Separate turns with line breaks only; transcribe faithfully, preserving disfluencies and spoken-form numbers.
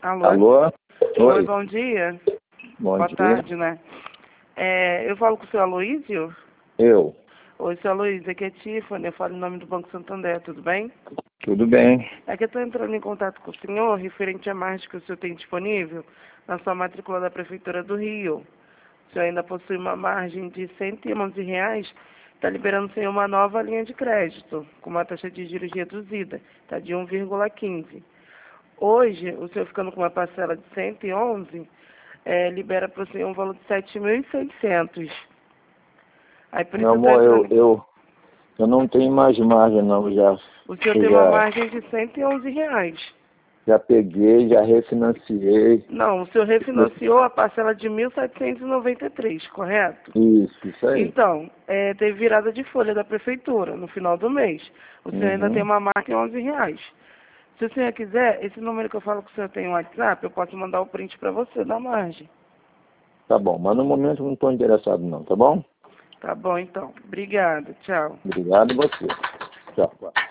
Alô?
Alô?
Oi,
Oi.
bom dia.
Bom
Boa
dia.
tarde, né? É, eu falo com o seu Aloísio?
Eu.
Oi, seu Aloísio, aqui é Tiffany, eu falo em nome do Banco Santander, tudo bem?
Tudo bem.
É que eu estou entrando em contato com o senhor referente à margem que o senhor tem disponível na sua matrícula da Prefeitura do Rio. O senhor ainda possui uma margem de cento e onze reais, está liberando o senhor uma nova linha de crédito, com uma taxa de juros reduzida, está de um vírgula quinze. Hoje, o senhor ficando com uma parcela de cento e onze, é, libera para o senhor um valor de sete mil e seiscentos. Aí por
Meu
isso eu estou
amor, eu,
entrando.
eu, eu não tenho mais margem não, já,
O senhor
eu
tem uma
já,
margem de cento e onze reais.
já peguei, já refinanciei.
Não, o senhor refinanciou a parcela de mil setecentos e noventa e três, correto?
Isso, isso aí.
Então, é, teve virada de folha da prefeitura no final do mês. O senhor ainda tem
Uhum.
uma margem de onze reais. Se o senhor quiser, esse número que eu falo que o senhor tem no WhatsApp, eu posso mandar o print para você da margem.
Tá bom, mas no momento eu não estou interessado não, tá bom?
Tá bom, então. Obrigada. Tchau.
Obrigado você. Tchau.